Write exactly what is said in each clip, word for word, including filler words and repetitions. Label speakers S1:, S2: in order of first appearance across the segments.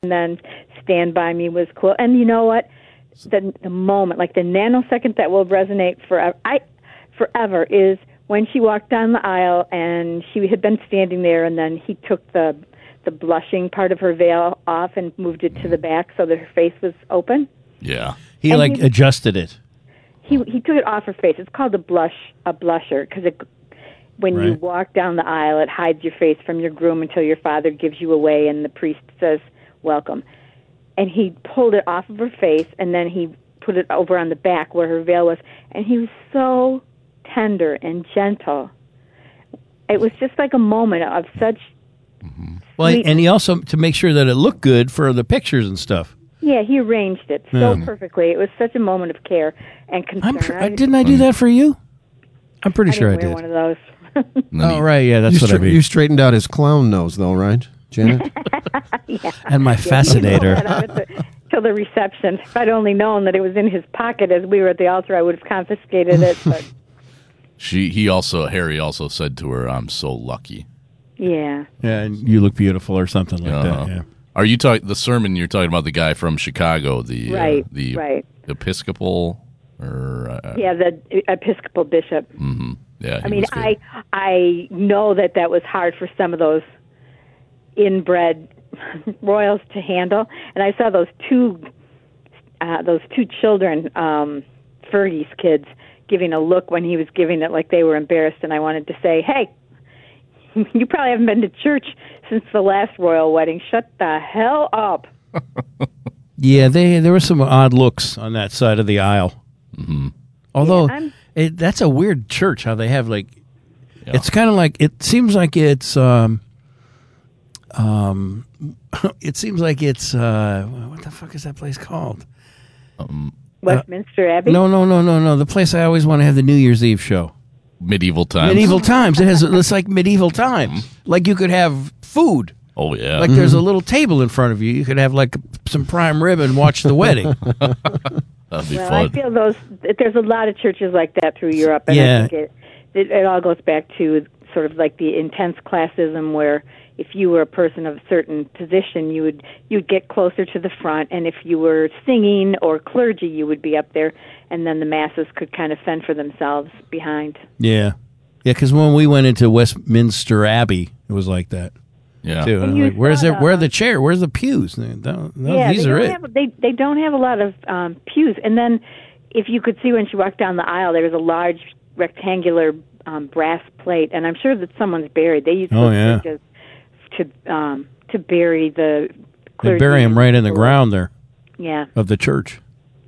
S1: and then Stand By Me was cool. And you know what? The, the moment, like the nanosecond that will resonate forever, I, forever is when she walked down the aisle and she had been standing there, and then he took the the blushing part of her veil off and moved it to the back so that her face was open.
S2: Yeah.
S3: He,
S1: And
S3: like,
S1: he-
S3: adjusted it.
S1: He he took it off her face. It's called a blush, a blusher, because it, when you
S3: Right.
S1: walk down the aisle, it hides your face from your groom until your father gives you away, and the priest says, welcome. And he pulled it off of her face, and then he put it over on the back where her veil was, and he was so tender and gentle. It was just like a moment of such...
S3: Well,
S1: sweet-
S3: and he also, to make sure that it looked good for the pictures and stuff.
S1: Yeah, he arranged it so
S3: Yeah.
S1: perfectly. It was such a moment of care and concern.
S3: I'm sure,
S1: I,
S3: didn't I do that for you? I'm pretty
S1: I
S3: sure I
S1: didn't wear
S3: did.
S1: one of those.
S2: And then
S3: Oh,
S2: he-
S3: right, yeah, that's
S4: You,
S3: what I
S4: stra-
S3: mean.
S4: you straightened out his clown nose, though, right, Janet?
S3: And my fascinator.
S1: Till the reception. If I'd only known that it was in his pocket as we were at the altar, I would have confiscated it. But
S2: She, he also, Harry also said to her, "I'm so lucky."
S1: yeah,
S3: Yeah, and you look beautiful or something like
S2: Uh-huh.
S3: that, yeah.
S2: Are you talking the sermon? You're talking about the guy from Chicago, the
S1: Right,
S2: uh, the
S1: right.
S2: Episcopal, or uh,
S1: yeah, the Episcopal bishop.
S2: mhm. yeah.
S1: I
S2: he
S1: mean,
S2: was good.
S1: I I know that that was hard for some of those inbred royals to handle, and I saw those two uh, those two children, um, Fergie's kids, giving a look when he was giving it, like they were embarrassed, and I wanted to say, hey. You probably haven't been to church since the last royal wedding. Shut the hell up.
S3: Yeah, they there were some odd looks on that side of the aisle. Mm-hmm. Although,
S1: Yeah, I'm-
S3: it, that's a weird church, how they have, like,
S2: Yeah.
S3: it's kind of like, it seems like it's, um, um, it seems like it's, uh, what the fuck is that place called?
S1: Westminster Abbey?
S3: No, no, no, no, no. The place I always want to have the New Year's Eve show.
S2: medieval times.
S3: Medieval times. It has, it's like medieval times. Like you could have food.
S2: Oh yeah.
S3: Like there's a little table in front of you. You could have like some prime rib and watch the wedding.
S2: That'd be
S1: Well,
S2: fun.
S1: I feel those. There's a lot of churches like that through Europe, and
S3: Yeah.
S1: I think it, it it all goes back to sort of like the intense classism, where if you were a person of a certain position, you would you'd get closer to the front, and if you were singing or clergy, you would be up there, and then the masses could kind of fend for themselves behind.
S3: Yeah. Yeah, because when we went into Westminster Abbey, it was like that,
S2: yeah.
S3: too. And
S1: you
S3: like, where's
S1: saw
S3: it? Where are
S1: the-
S3: the chair? Where's the pews? No, no,
S1: yeah,
S3: these
S1: they
S3: are
S1: don't
S3: it.
S1: Have, they they don't have a lot of um, pews, and then if you could see when she walked down the aisle, there was a large rectangular um, brass plate, and I'm sure that someone's buried. They use
S3: Oh,
S1: those
S3: yeah.
S1: churches to um, to bury the
S3: They
S1: clergy.
S3: bury him right in the ground there
S1: Yeah.
S3: of the church.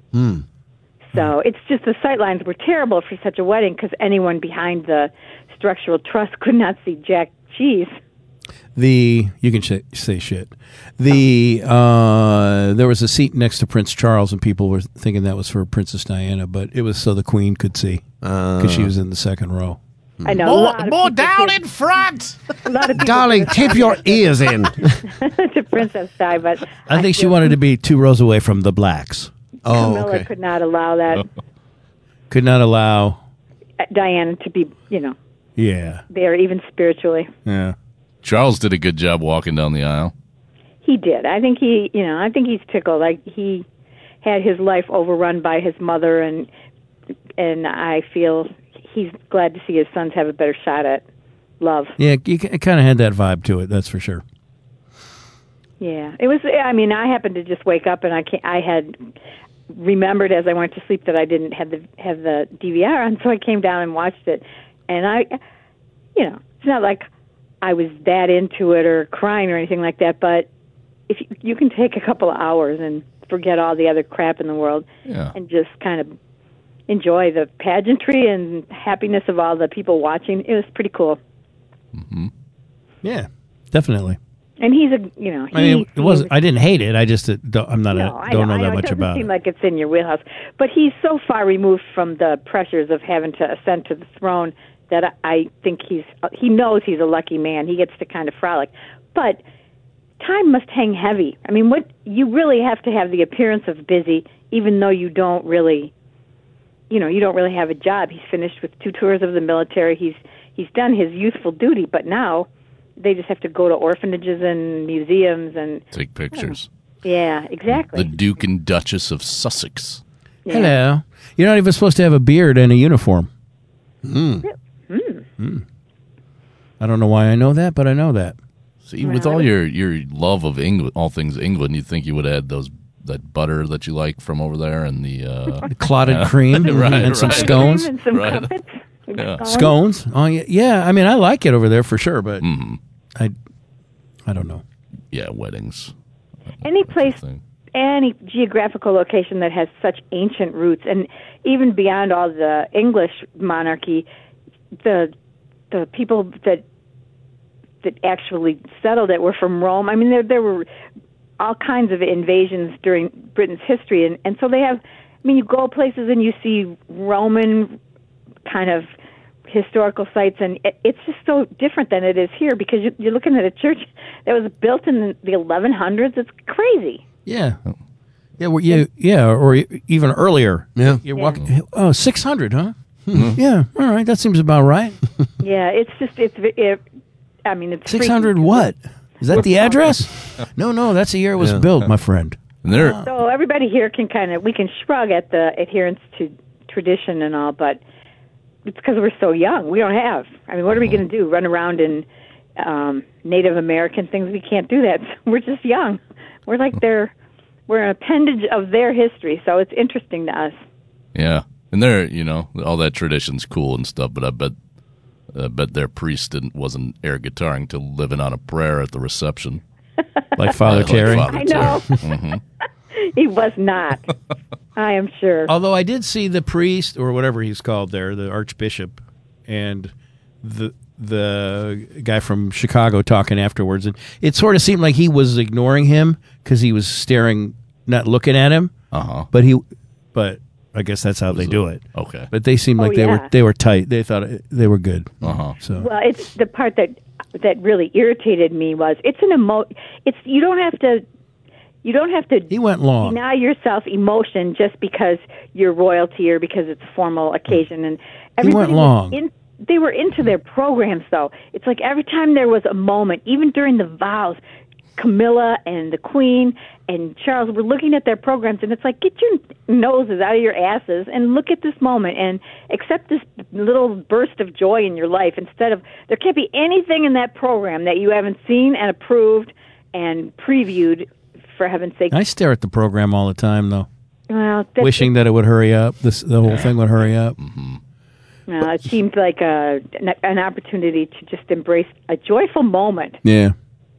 S1: So it's just the sight lines were terrible for such a wedding because anyone behind the structural truss could not see jack cheese.
S3: The you can sh- say shit. The uh, there was a seat next to Prince Charles, and people were thinking that was for Princess Diana, but it was so the Queen could see because she was in the second row.
S1: I know. a
S2: More,
S1: lot of
S2: more
S1: people
S2: down
S1: did-
S2: in front.
S1: A lot of people
S4: Darling, tape your ears in.
S1: to Princess Di, but
S3: I think she
S1: feel
S3: wanted to be two rows away from the blacks.
S4: Oh,
S1: Camilla
S4: okay.
S1: could not allow that
S3: Could not allow.
S1: Diana to be, you know,
S3: Yeah,
S1: there even spiritually.
S3: yeah.
S2: Charles did a good job walking down the aisle.
S1: He did. I think he, you know, I think he's tickled. Like he had his life overrun by his mother, and and I feel he's glad to see his sons have a better shot at love.
S3: Yeah, you kind of had that vibe to it, that's for sure.
S1: Yeah, it was. I mean, I happened to just wake up, and I can't, I had remembered as I went to sleep that I didn't have the have the D V R on, so I came down and watched it. And I, you know, it's not like I was that into it or crying or anything like that. But if you, you can take a couple of hours and forget all the other crap in the world,
S2: Yeah.
S1: and just kind of enjoy the pageantry and happiness of all the people watching, it was pretty cool.
S3: Yeah, definitely.
S1: And he's a, you know, he,
S3: I mean, it wasn't.
S1: he-
S3: I didn't hate it. I just uh, don't, I'm not.
S1: No,
S3: a,
S1: I
S3: don't know,
S1: I
S3: that
S1: It
S3: much
S1: doesn't
S3: about
S1: seem
S3: it.
S1: like it's in your wheelhouse. But he's so far removed from the pressures of having to ascend to the throne that I, I think he's he knows he's a lucky man. He gets to kind of frolic. But time must hang heavy. I mean, what you really have to have the appearance of busy, even though you don't really, you know, you don't really have a job. He's finished with two tours of the military. He's he's done his youthful duty, but now they just have to go to orphanages and museums and
S2: Take pictures.
S1: Yeah, exactly.
S2: The Duke and Duchess of Sussex.
S1: Yeah.
S3: Hello. You're not even supposed to have a beard and a uniform.
S1: Mm.
S3: Mm. I don't know why I know that, but I know that.
S2: See, with all your, your love of England, all things England, you'd think you would add those that butter that you like from over there and the, uh,
S3: The clotted
S2: yeah.
S3: cream
S2: Right,
S3: and some
S2: right.
S3: scones.
S1: And some
S2: Right.
S1: crumpets. and
S2: Yeah.
S1: scones.
S3: Scones? Oh yeah, yeah. I mean, I like it over there for sure, but
S2: Mhm.
S3: I, I don't know.
S2: Yeah, weddings.
S1: Any place,
S2: Thing.
S1: any geographical location that has such ancient roots, and even beyond all the English monarchy, the the people that that actually settled it were from Rome. I mean, there there were all kinds of invasions during Britain's history, and and so they have. I mean, you go places and you see Roman kind of historical sites, and it, it's just so different than it is here because you, you're looking at a church that was built in the eleven hundreds. It's crazy.
S3: Yeah. Yeah, well, yeah, yeah, or e- even earlier.
S4: Yeah.
S3: You're walking. Oh, six hundred, huh? Yeah. All right, that seems about right.
S1: Yeah, it's just it's. It, I mean, it's
S3: Six hundred
S1: freaky.
S3: what? Is that the address? No, no, that's the year it was
S4: Yeah.
S3: built, my friend.
S2: And they're,
S1: So everybody here can kind of we can shrug at the adherence to tradition and all, but it's because we're so young. We don't have. I mean, what are we going to do? Run around in um, Native American things? We can't do that. We're just young. We're like their. We're an appendage of their history, so it's interesting to us.
S2: yeah. And they're, you know, all that tradition's cool and stuff, but I bet I bet their priest didn't, wasn't air guitaring to living on a prayer at the reception.
S3: Like Father
S2: Like
S3: Terry.
S2: Father
S1: I know.
S2: hmm
S1: He was not. I am sure.
S3: Although I did see the priest, or whatever he's called there, the archbishop, and the the guy from Chicago talking afterwards, and it sort of seemed like he was ignoring him because he was staring, not looking at him.
S2: Uh-huh.
S3: But he, but I guess that's how they do it.
S2: Okay.
S3: But they seemed
S1: Oh,
S3: like they
S1: yeah.
S3: were they were tight. They thought it, they were good.
S2: Uh-huh.
S3: So
S1: Well, it's the part that that really irritated me was it's an emo. It's you don't have to. You don't have to
S3: he went long.
S1: deny yourself emotion just because you're royalty or because it's a formal occasion. And everybody
S3: went long.
S1: Was in, they were into their programs, though. It's like every time there was a moment, even during the vows, Camilla and the Queen and Charles were looking at their programs, and it's like, get your noses out of your asses and look at this moment and accept this little burst of joy in your life instead of, there can't be anything in that program that you haven't seen and approved and previewed, for heaven's sake.
S3: I stare at the program all the time, though,
S1: Well, that's,
S3: wishing that it would hurry up. This the whole thing would hurry up.
S1: uh, it seems like a, an, an opportunity to just embrace a joyful moment.
S3: Yeah.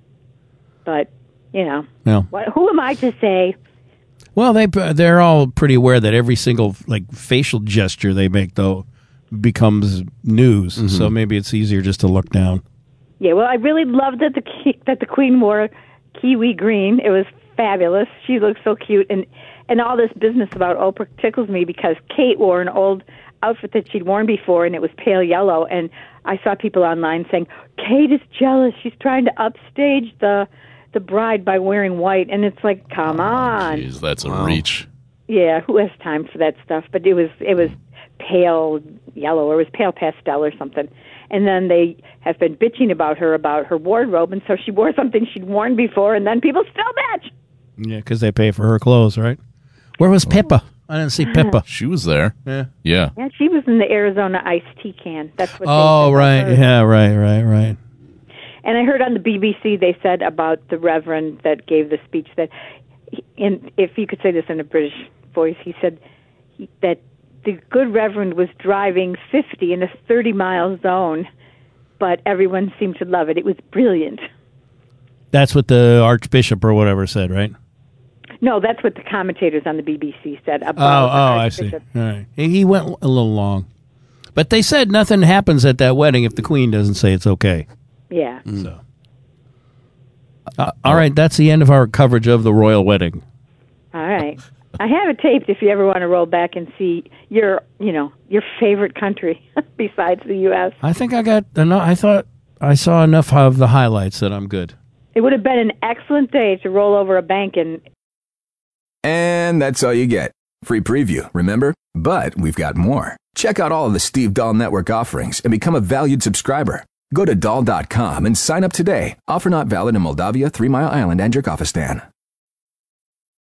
S1: But, you know,
S3: Well,
S1: what, who am I to say?
S3: well, they they're all pretty aware that every single like facial gesture they make though becomes news. So maybe it's easier just to look down.
S1: Yeah, well, I really loved that the ki- that the Queen wore kiwi green. It was fabulous. She looked so cute, and and all this business about Oprah tickles me because Kate wore an old outfit that she'd worn before, and it was pale yellow. And I saw people online saying Kate is jealous. She's trying to upstage the the bride by wearing white, and it's like, come on.
S2: Jeez, that's a reach.
S1: Yeah, who has time for that stuff? But it was it was pale yellow, or it was pale pastel or something. And then they have been bitching about her about her wardrobe, and so she wore something she'd worn before, and then people still bitch.
S3: Yeah, because they pay for her clothes, right? Where was Pippa? I didn't see Pippa.
S2: She was there.
S3: Yeah.
S2: Yeah.
S1: Yeah, she was in the Arizona iced tea can. That's what.
S3: Oh,
S1: they said
S3: right.
S1: about her.
S3: Yeah, right, right, right.
S1: And I heard on the B B C they said about the Reverend that gave the speech that, in if you could say this in a British voice, he said he, that the good Reverend was driving fifty in a thirty mile zone, but everyone seemed to love it. It was brilliant.
S3: That's what the Archbishop or whatever said, right?
S1: No, that's what the commentators on the B B C said
S3: Oh,
S1: about. the
S3: oh, I see. All
S1: Archbishop.
S3: right. He he went a little long. But they said nothing happens at that wedding if the Queen doesn't say it's okay.
S1: Yeah.
S3: So, uh, all right, that's the end of our coverage of the royal wedding.
S1: All right. I have it taped if you ever want to roll back and see your, you know, your favorite country besides the U S.
S3: I think I got enough. I thought I saw enough of the highlights that I'm good.
S1: It would have been an excellent day to roll over a bank and.
S5: And that's all you get. Free preview, remember? But we've got more. Check out all of the Steve Dahl Network offerings and become a valued subscriber. Go to dahl dot com and sign up today. Offer not valid in Moldavia, Three Mile Island, and Jerkofistan.